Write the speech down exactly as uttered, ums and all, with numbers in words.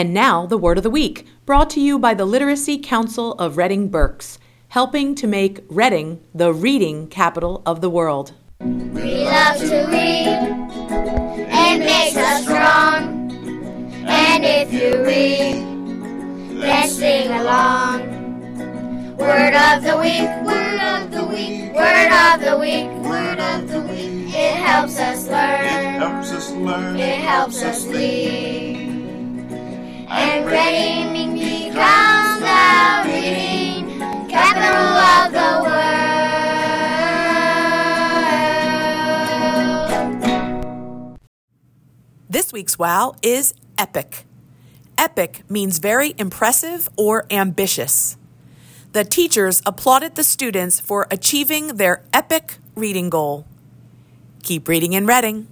And now, the Word of the Week, brought to you by the Literacy Council of Reading Berks, helping to make Reading the reading capital of the world. We love to read. It makes us strong. And if you read, let's sing along. Word of the week, word of the week, word of the week, word of the week. It helps us learn. It helps us learn. It helps us lead. And Reading becomes the reading capital of the world. This week's wow is epic. Epic means very impressive or ambitious. The teachers applauded the students for achieving their epic reading goal. Keep reading in Reading.